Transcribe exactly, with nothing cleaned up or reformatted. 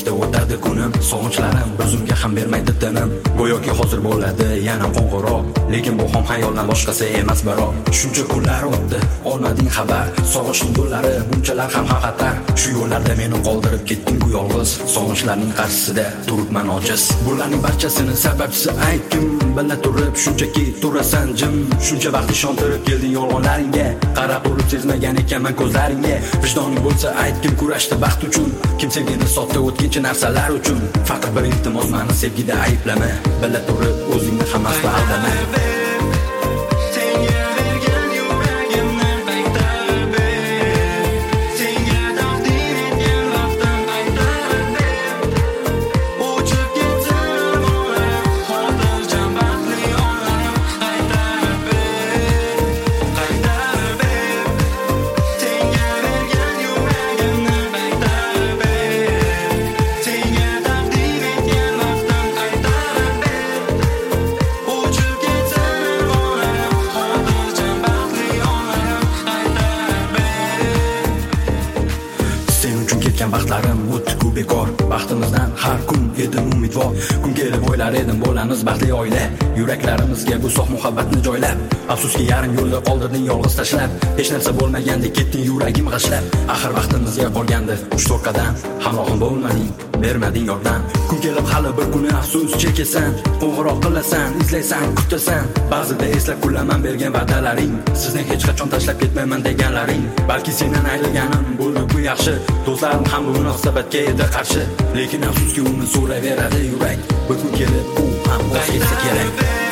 sog'inchda o'tadi kunim. Sog'inchlarim o'zimga ham bermaydi tinim. Go'yoki hozir bo'ladi yana qo'ng'iroq, lekin bu ham xayoldan boshqasi emas biroq. Shuncha kunlar o'tdi, olmading xabar. Sog'inchning yo'llari bunchalar ham xatar. Shu yo'llarda meni qoldirib ketding-ku yolg'iz. Sog'inchlarning qarshisida turibman ojiz. Bularning barchasini sababchisi aytdim. Bila turib shunchaki turasan jim. Shuncha vaqt ishontirib kelding yolg'onlaringga. Qarab turib sezmagan ekanman ko'zlaringga. Vijdoning bo'lsa aytgin kurashdi baxt uchun. Kim sevgini sotdi o'tkinchi narsalar uchun. Faqat bir iltimos meni sevgida ayblama. Bila turib o'zingni ham asla aldama. Baxtlarim o'tdi-ku bekor. Baxtimizdan har kun edim umidvor. Kun kelib o'ylar edim bo'lamiz baxtli oila. Yuraklarimizga bu sof muhabbatni joylab. Afsuski yarim yo'lda qoldirding yolg'iz tashlab. Hech narsa bo'lmagandek ketding yuragim g'ashlab. Axir vaqtimizga qolgandi uch to'rt qadam. Hamrohim bo'lmading, bermading yordam. Kun kelib hali bir kuni afsus chekasan. Qo'ng'iroq qilasan, izlaysan, kutasan. Ba'zida eslab kulaman bergan va'dalaring. Sizni hech qachon tashlab ketmayman deganlaring. Balki sendan ayrilganim bo'ldi bu yaxshi. Do'stlarim ham bu munosabatga edi qarshi. Lekin afsuski uni so'raveradi yurak. Bir kun kelib u ham voz kechsa kerak.